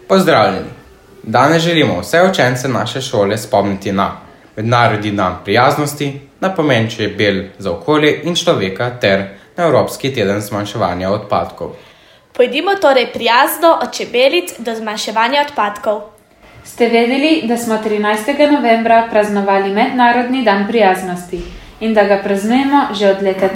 Pozdravljeni! Danes želimo vse učence naše šole spomniti na Mednarodni dan prijaznosti, na pomen čebel za okolje in človeka ter na Evropski teden zmanjševanja odpadkov. Pojdimo torej prijazno od čebelic do zmanjševanja odpadkov. Ste vedeli, da smo 13. novembra praznovali Mednarodni dan prijaznosti in da ga praznujemo že od leta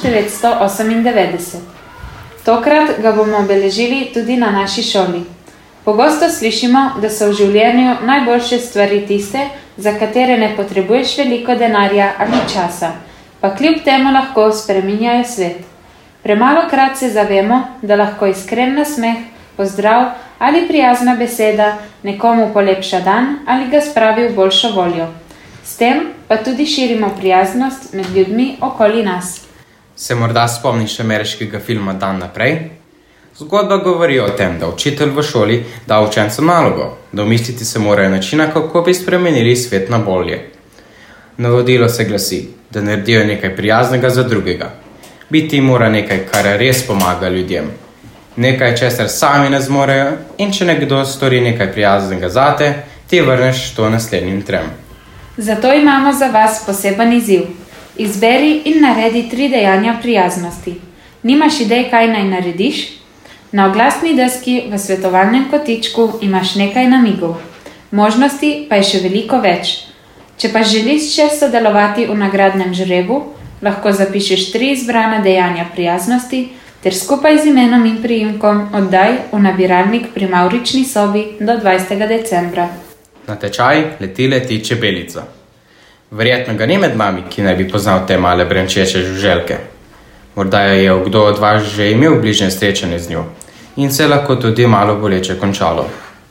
1998. Tokrat ga bomo obeležili tudi na naši šoli. Pogosto slišimo, da so v življenju najboljše stvari tiste, za katere ne potrebuješ veliko denarja ali časa, pa kljub temu lahko spreminjajo svet. Premalokrat se zavemo, da lahko iskren nasmeh, pozdrav ali prijazna beseda nekomu polepša dan ali ga spravi v boljšo voljo. S tem pa tudi širimo prijaznost med ljudmi okoli nas. Se morda spomniš ameriškega filma Dan naprej? Zgodba govori o tem, da učitelj v šoli da učencem nalogo, da umisliti se morajo načina, kako bi spremenili svet na bolje. Navodilo se glasi, da naredijo nekaj prijaznega za drugega. Biti mora nekaj, kar res pomaga ljudem. Nekaj, česar sami ne zmorejo, in če nekdo stori nekaj prijaznega zate, ti vrneš to naslednjim trem. Zato imamo za vas poseben izziv. Izberi in naredi 3 dejanja prijaznosti. Nimaš idej, kaj naj narediš? Na oglasni deski v svetovalnem kotičku imaš nekaj namigov. Možnosti pa je še veliko več. Če pa želiš še sodelovati v nagradnem žrebu, lahko zapišeš 3 izbrana dejanja prijaznosti ter skupaj z imenom in priimkom oddaj v nabiralnik pri Mavrični sobi do 20. decembra. Na tečaj leti čebelica. Verjetno ga ni med nami, ki ne bi poznal te male brenčeče žuželke. Morda je kdo od vas že imel bližnje srečanje z njo in se lahko tudi malo boleče končalo.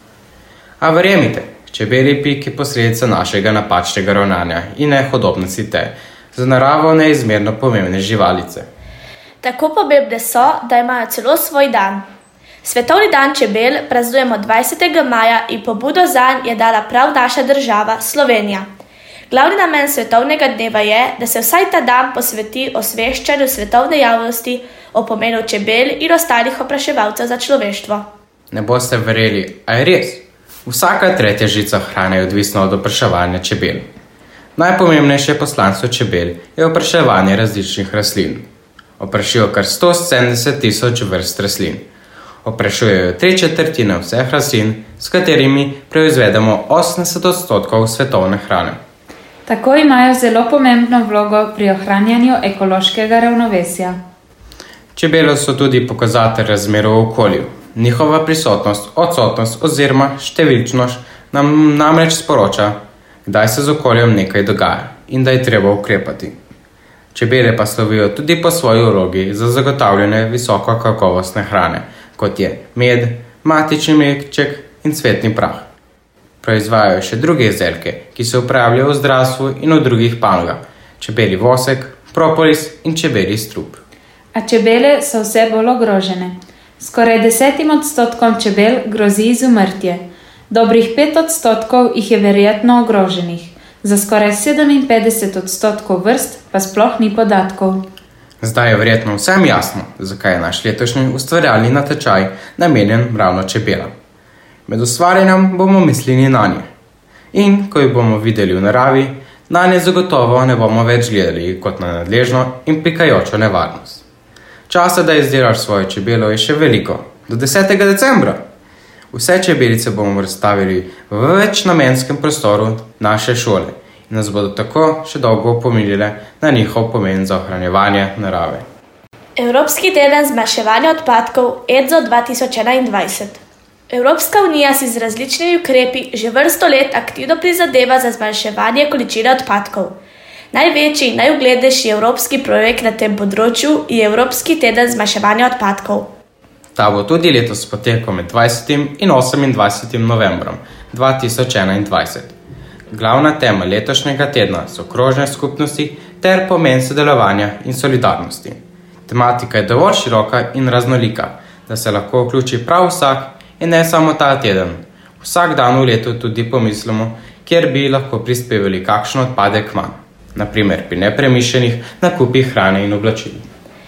A verjemite, čebelji pik je posledica našega napačnega ravnanja in nehodobnosti te, za naravo neizmerno pomembne živalice. Tako pomembne so, da imajo celo svoj dan. Svetovni dan čebel praznujemo 20. maja in pobudo zanj je dala prav naša država Slovenija. Glavni namen svetovnega dneva je, da se vsaj ta dan posveti osveščanju svetovne javnosti o pomenu čebel in ostalih opraševalcev za človeštvo. Ne boste verjeli, a je res? Vsaka 3. žica hrane je odvisna od opraševanja čebel. Najpomembnejše poslanstvo čebel je opraševanje različnih rastlin. Oprašijo kar 170.000 vrst rastlin. Oprašujejo 3/4 vseh rastlin, s katerimi proizvedemo 80% svetovne hrane. Tako imajo zelo pomembno vlogo pri ohranjanju ekološkega ravnovesja. Čebele so tudi pokazatelj razmer v okolju. Njihova prisotnost, odsotnost oziroma številčnost nam namreč sporoča, kdaj se z okoljem nekaj dogaja in da je treba ukrepati. Čebele pa slovijo tudi po svoji vlogi za zagotavljanje visoko kakovostne hrane, kot je med, matični mleček in cvetni prah. Proizvajajo še druge izdelke, ki se uporabljajo v zdravstvu in v drugih panogah, čebelji vosek, propolis in čebelji strup. A čebele so vse bolj ogrožene. Skoraj 10% čebel grozi izumrtje. Dobrih 5% jih je verjetno ogroženih. Za skoraj 57% vrst pa sploh ni podatkov. Zdaj je verjetno vsem jasno, zakaj je naš letošnji ustvarjalni natečaj namenjen ravno čebelam. Med ustvarjanjem bomo mislili nanje. In ko jih bomo videli v naravi, nanje zagotovo ne bomo več gledali kot na nadležno in pikajočo nevarnost. Časa, da izdelaš svojo čebelo, je še veliko, do 10. decembra. Vse čebelice bomo razstavili v večnamenskem prostoru naše šole in nas bodo tako še dolgo opominjale na njihov pomen za ohranjevanje narave. Evropski teden zmanjševanja odpadkov EDZO 2021. Evropska unija si z različnimi ukrepi že vrsto let aktivno prizadeva za zmanjševanje količine odpadkov. Največji in najuglednejši evropski projekt na tem področju je Evropski teden zmanjševanja odpadkov. Ta bo tudi letos potekal med 20. in 28. novembrom 2021. Glavna tema letošnjega tedna so krožne skupnosti ter pomen sodelovanja in solidarnosti. Tematika je dovolj široka in raznolika, da se lahko vključi prav vsak in ne samo ta teden. Vsak dan v letu tudi pomislimo, kjer bi lahko prispevali kakšen odpadek manj. Na primer pri nepremišljenih nakupih hrane in oblačil.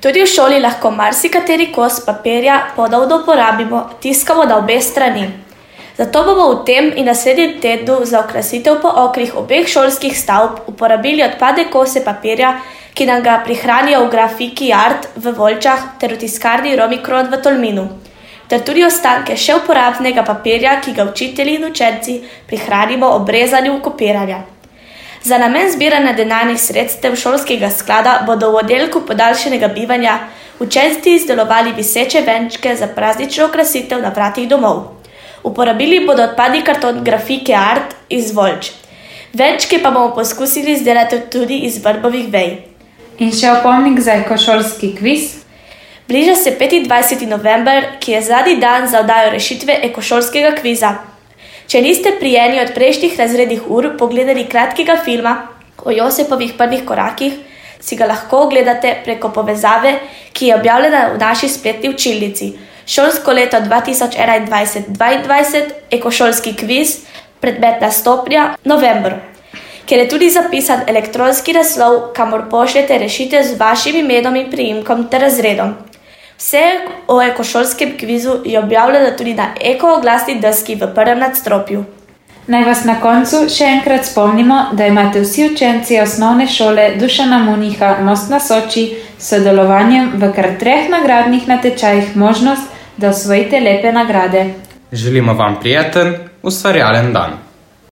Tudi v šoli lahko marsikateri kos papirja ponovno uporabimo, tiskamo na obe strani. Zato bomo v tem in naslednjem tednu za okrasitev po okrih obeh šolskih stavb uporabili odpadne kose papirja, ki nam ga prihranijo v Grafiki Art v Volčah ter v tiskarni Romikron v Tolminu, ter tudi ostanke še uporabnega papirja, ki ga učitelji in učenci prihranimo ob rezanju kopiranja. Za namen zbiranja denarnih sredstev šolskega sklada bodo v oddelku podaljšanega bivanja učenci izdelovali viseče venčke za praznično okrasitev na vratih domov. Uporabili bodo odpadni karton Grafike Art iz Volč. Venčke pa bomo poskusili izdelati tudi iz vrbovih vej. In še opomnik za ekošolski kviz. Bliža se 25. november, ki je zadnji dan za oddajo rešitve ekošolskega kviza. Če niste pri eni od prejšnjih razrednih ur pogledali kratkega filma o Josepovih prvih korakih, si ga lahko ogledate preko povezave, ki je objavljena v naši spletni učilnici. Šolsko leto 2021-2022, ekošolski kviz, predmetna stopnja, november, kjer je tudi zapisan elektronski naslov, kamor pošljete rešite z vašim imenom in priimkom ter razredom. Vse o ekošolskem kvizu je objavljeno tudi na eko-oglasni deski v prvem nadstropju. Naj vas na koncu še enkrat spomnimo, da imate vsi učenci osnovne šole Dušana Muniha Most na Soči s sodelovanjem v kar 3 nagradnih natečajih možnost, da osvojite lepe nagrade. Želimo vam prijeten, ustvarjalen dan.